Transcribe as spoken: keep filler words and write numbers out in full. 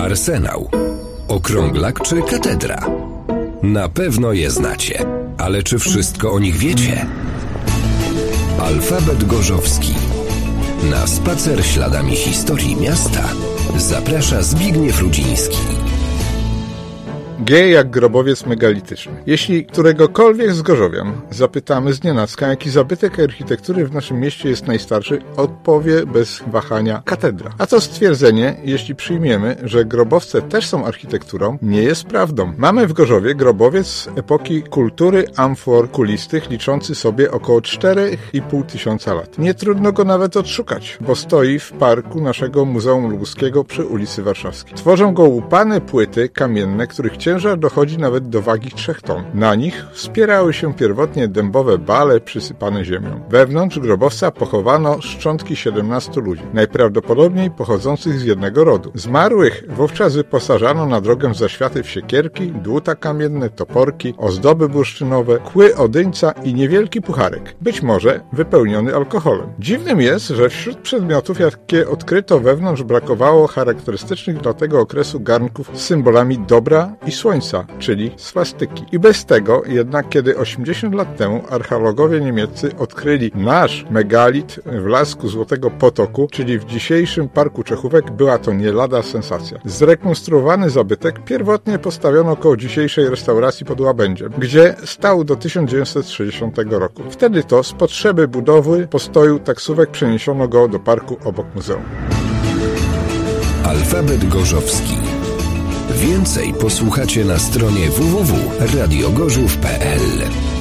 Arsenał, okrąglak czy katedra? Na pewno je znacie, ale czy wszystko o nich wiecie? Alfabet Gorzowski. Na spacer śladami historii miasta zaprasza Zbigniew Rudziński. G jak grobowiec megalityczny. Jeśli któregokolwiek z gorzowian zapytamy znienacka, jaki zabytek architektury w naszym mieście jest najstarszy, odpowie bez wahania katedra. A to stwierdzenie, jeśli przyjmiemy, że grobowce też są architekturą, nie jest prawdą. Mamy w Gorzowie grobowiec z epoki kultury amfor kulistych, liczący sobie około cztery i pół tysiąca lat. Nie trudno go nawet odszukać, bo stoi w parku naszego Muzeum Lubuskiego przy ulicy Warszawskiej. Tworzą go łupane płyty kamienne, których ciężar dochodzi nawet do wagi trzech ton. Na nich wspierały się pierwotnie dębowe bale przysypane ziemią. Wewnątrz grobowca pochowano szczątki siedemnastu ludzi, najprawdopodobniej pochodzących z jednego rodu. Zmarłych wówczas wyposażano na drogę zaświaty w siekierki, dłuta kamienne, toporki, ozdoby bursztynowe, kły odyńca i niewielki pucharek, być może wypełniony alkoholem. Dziwnym jest, że wśród przedmiotów, jakie odkryto wewnątrz, brakowało charakterystycznych dla tego okresu garnków z symbolami dobra i słońca, czyli swastyki. I bez tego jednak, kiedy osiemdziesiąt lat temu archeologowie niemieccy odkryli nasz megalit w lasku Złotego Potoku, czyli w dzisiejszym Parku Czechówek, była to nie lada sensacja. Zrekonstruowany zabytek pierwotnie postawiono koło dzisiejszej restauracji pod Łabędziem, gdzie stał do tysiąc dziewięćset sześćdziesiątego roku. Wtedy to z potrzeby budowy postoju taksówek przeniesiono go do parku obok muzeum. Alfabet Gorzowski. Więcej posłuchacie na stronie w w w kropka radio gorzów kropka p l.